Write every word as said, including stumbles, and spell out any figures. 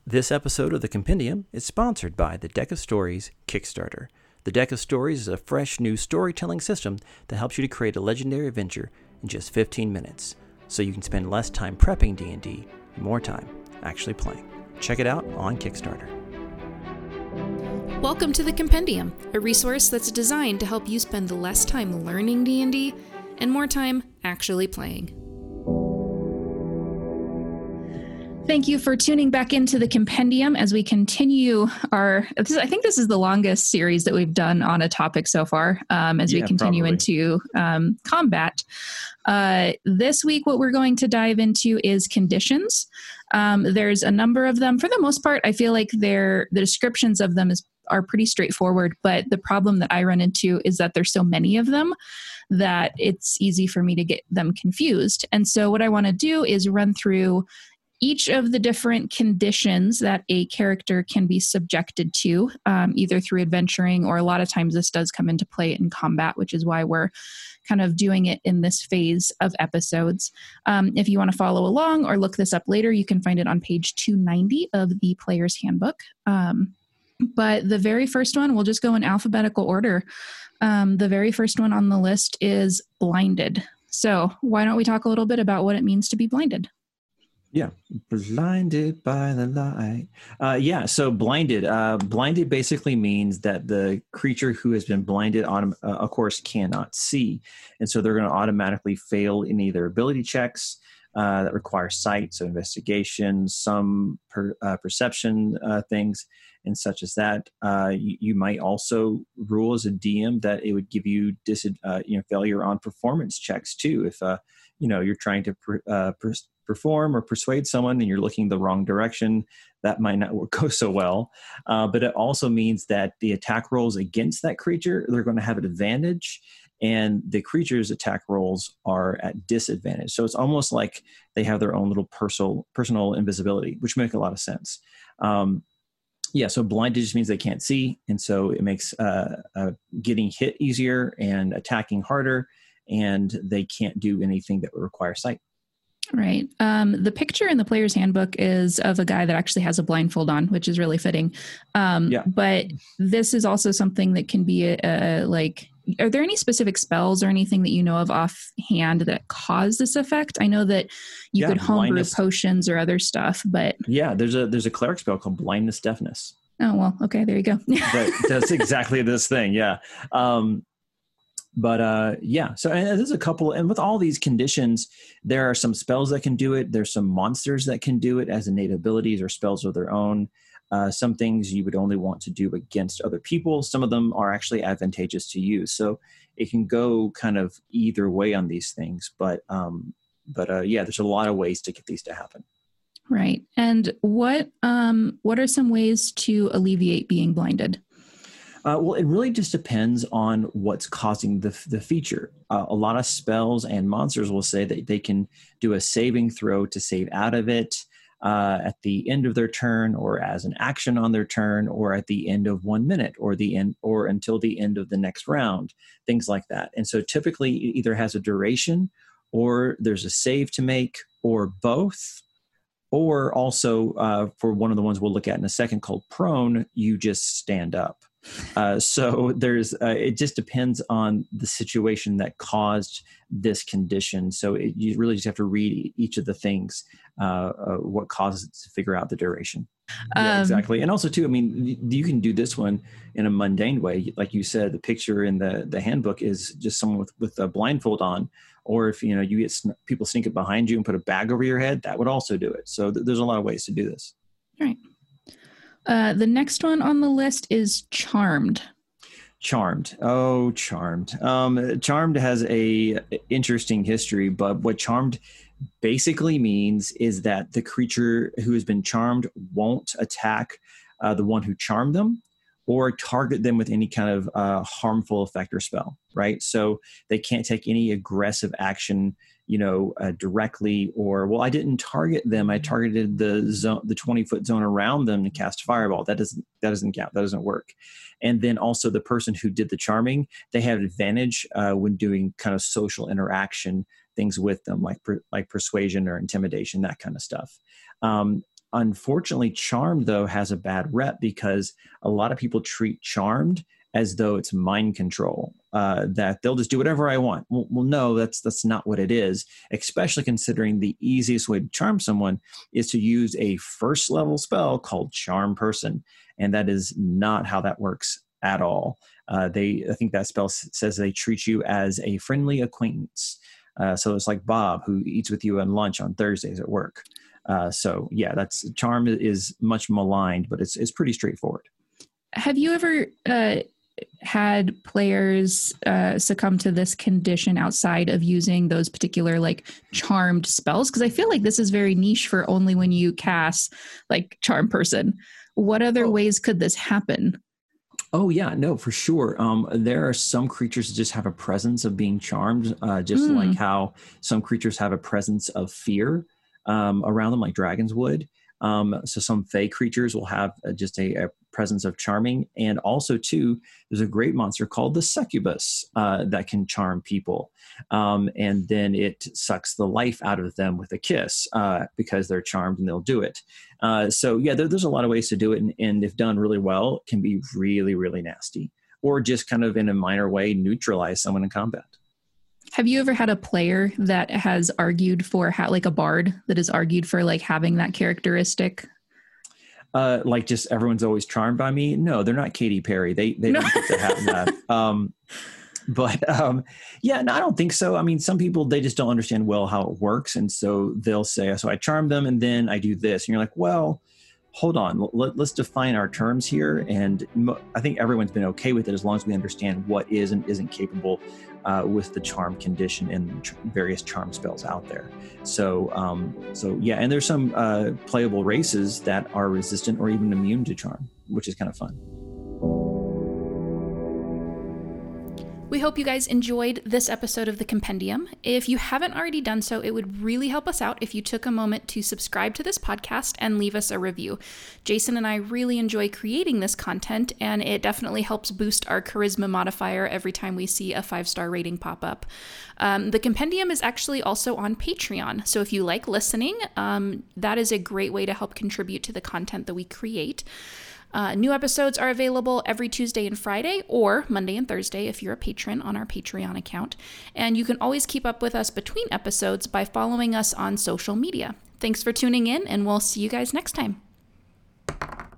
This episode of The Compendium is sponsored by the Deck of Stories Kickstarter. The Deck of Stories is a fresh new storytelling system that helps you to create a legendary adventure in just fifteen minutes, so you can spend less time prepping D and D and more time actually playing. Check it out on Kickstarter. Welcome to The Compendium, a resource that's designed to help you spend less time learning D and D and more time actually playing. Thank you for tuning back into The Compendium as we continue our, this, I think this is the longest series that we've done on a topic so far, um, as yeah, we continue probably. into um, combat. Uh, this week, what we're going to dive into is conditions. Um, there's a number of them. For the most part, I feel like they're, the descriptions of them is, are pretty straightforward, but the problem that I run into is that there's so many of them that it's easy for me to get them confused. And so what I want to do is run through each of the different conditions that a character can be subjected to, um, either through adventuring, or a lot of times this does come into play in combat, which is why we're kind of doing it in this phase of episodes. Um, if you want to follow along or look this up later, you can find it on page two ninety of the Player's Handbook. Um, but the very first one, we'll just go in alphabetical order. Um, the very first one on the list is blinded. So why don't we talk a little bit about what it means to be blinded? Yeah, blinded by the light. Uh, yeah, so blinded. Uh, blinded basically means that the creature who has been blinded, on, uh, of course, cannot see. And so they're going to automatically fail in either ability checks uh, that require sight, so investigation, some per, uh, perception uh, things, and such as that. Uh, you, you might also rule as a D M that it would give you dis- uh, you know, failure on performance checks too. If uh, you know you're trying to per, uh, per, perform or persuade someone and you're looking the wrong direction, that might not work, go so well. Uh, but it also means that the attack rolls against that creature, they're going to have an advantage, and the creature's attack rolls are at disadvantage. So it's almost like they have their own little personal personal invisibility, which makes a lot of sense. Um, yeah, so blinded just means they can't see, and so it makes uh, uh, getting hit easier and attacking harder, and they can't do anything that would require sight. Right. Um, the picture in the Player's Handbook is of a guy that actually has a blindfold on, which is really fitting. Um, yeah. But this is also something that can be a, a, like, are there any specific spells or anything that you know of offhand that cause this effect? I know that you yeah, could homebrew potions or other stuff, but yeah, there's a there's a cleric spell called blindness deafness. Oh well, okay, there you go. That that's exactly this thing. Yeah. Um, But uh, yeah, so and there's a couple, and with all these conditions, there are some spells that can do it. There's some monsters that can do it as innate abilities or spells of their own. Uh, some things you would only want to do against other people. Some of them are actually advantageous to you. So it can go kind of either way on these things. But um, but uh, yeah, there's a lot of ways to get these to happen. Right. And what um, what are some ways to alleviate being blinded? Uh, well, it really just depends on what's causing the the feature. Uh, a lot of spells and monsters will say that they can do a saving throw to save out of it uh, at the end of their turn, or as an action on their turn, or at the end of one minute, or the end, or until the end of the next round, things like that. And so typically, it either has a duration, or there's a save to make, or both. Or also, uh, for one of the ones we'll look at in a second called prone, you just stand up. Uh, so there's, uh, it just depends on the situation that caused this condition. So it, you really just have to read each of the things, uh, uh, what causes it to figure out the duration. Um, yeah, exactly. And also too, I mean, you can do this one in a mundane way. Like you said, the picture in the, the handbook is just someone with, with a blindfold on, or if, you know, you get sn- people sneak it behind you and put a bag over your head, that would also do it. So th- there's a lot of ways to do this. Right. Uh, the next one on the list is Charmed. Charmed. Oh, Charmed. Um, Charmed has a interesting history, but what Charmed basically means is that the creature who has been charmed won't attack uh, the one who charmed them or target them with any kind of uh, harmful effect or spell, right? So they can't take any aggressive action, you know, uh, directly, or, well, I didn't target them. I targeted the zone, the twenty foot zone around them to cast fireball. That doesn't, that doesn't count. That doesn't work. And then also the person who did the charming, they have an advantage uh, when doing kind of social interaction things with them, like, per, like persuasion or intimidation, that kind of stuff. Um, unfortunately, Charmed, though, has a bad rep because a lot of people treat Charmed as though it's mind control, uh, that they'll just do whatever I want. Well, well, no, that's that's not what it is, especially considering the easiest way to charm someone is to use a first level spell called Charm Person. And that is not how that works at all. Uh, they, I think that spell s- says they treat you as a friendly acquaintance. Uh, so it's like Bob, who eats with you at lunch on Thursdays at work. Uh, so yeah, that's Charm is much maligned, but it's it's pretty straightforward. Have you ever uh, had players uh, succumb to this condition outside of using those particular like charmed spells? Because I feel like this is very niche for only when you cast like Charm Person. What other oh. ways could this happen? Oh, yeah, no, for sure. Um, there are some creatures that just have a presence of being charmed, uh, just mm. like how some creatures have a presence of fear um, around them, like dragons would. Um, so some fey creatures will have uh, just a, a presence of charming. And also, too, there's a great monster called the succubus uh, that can charm people. Um, and then it sucks the life out of them with a kiss uh, because they're charmed and they'll do it. Uh, so, yeah, there, there's a lot of ways to do it. And, and if done really well, it can be really, really nasty. Or just kind of in a minor way, neutralize someone in combat. Have you ever had a player that has argued for how, like a bard that has argued for like having that characteristic? Uh, like just everyone's always charmed by me? No, they're not Katy Perry. They they don't get to have that. Um, but um, yeah, no, I don't think so. I mean, some people, they just don't understand well how it works. And so they'll say, so I charm them and then I do this. And you're like, well, hold on, Let, let's define our terms here. And mo- I think everyone's been okay with it as long as we understand what is and isn't capable uh, with the charm condition and tr- various charm spells out there. So, um, so yeah, and there's some uh, playable races that are resistant or even immune to charm, which is kind of fun. We hope you guys enjoyed this episode of The Compendium. If you haven't already done so, it would really help us out if you took a moment to subscribe to this podcast and leave us a review. Jason and I really enjoy creating this content, and it definitely helps boost our charisma modifier every time we see a five-star rating pop up. Um, the Compendium is actually also on Patreon, so if you like listening, um, that is a great way to help contribute to the content that we create. Uh, new episodes are available every Tuesday and Friday, or Monday and Thursday if you're a patron on our Patreon account. And you can always keep up with us between episodes by following us on social media. Thanks for tuning in, and we'll see you guys next time.